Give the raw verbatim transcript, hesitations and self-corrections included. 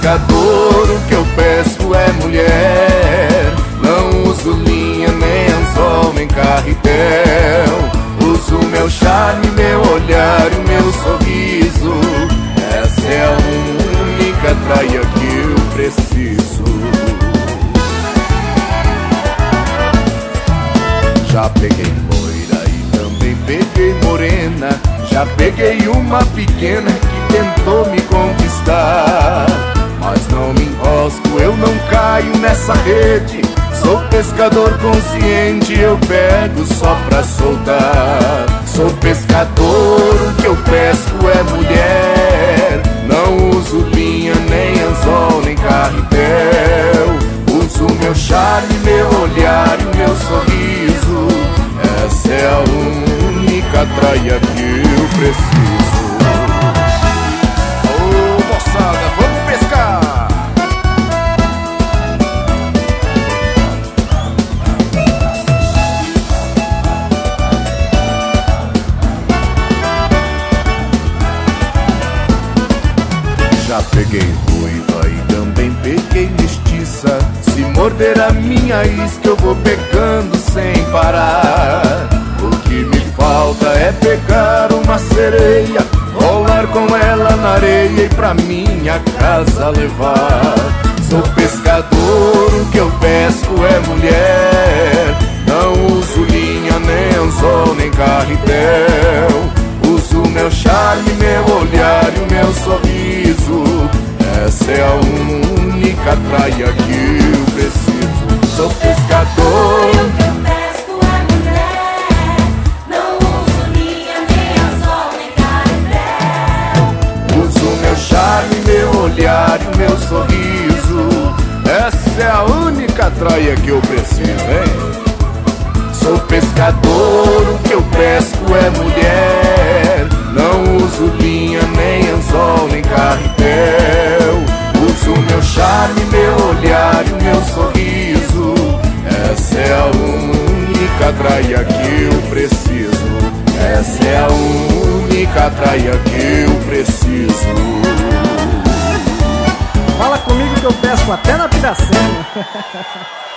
pescador, o que eu pesco é mulher. Não uso linha, nem anzol, nem carretel. Uso meu charme, meu olhar e meu sorriso. Essa é a única traia que eu preciso. Já peguei loira e também peguei morena. Já peguei uma pequena que tentou me conquistar. Mas não me enrosco, eu não caio nessa rede. Sou pescador consciente, eu pego só pra soltar. Sou pescador, o que eu pesco é mulher. Não uso linha, nem anzol, nem carretel. Uso meu charme, meu olhar e meu sorriso. Essa é a única traia que eu preciso. Ô moçada, vamos pescar! Já peguei ruiva e também peguei mestiça. Se morder a minha isca eu vou pegando sem parar. O que me falta é pegar uma sereia, rolar com ela na areia e pra minha casa levar. Sou pescador, o que eu pesco é mulher. Não uso linha, nem anzol, nem carretel. Uso meu charme, meu olhar e o meu sorriso. Essa é a única traia que eu preciso. Sou pescador, o que eu pesco é mulher. Não uso linha, nem anzol, nem carretel. uso meu charme, meu olhar e o meu sorriso. Essa é a única traia que eu preciso, hein? Sou pescador, o que eu pesco é mulher. Não uso linha, nem anzol, nem carretel. Uso meu charme, meu olhar e o meu sorriso. Essa é a única traia que eu preciso. Essa é a única traia que eu preciso. Fala comigo que eu pesco até na Piracema.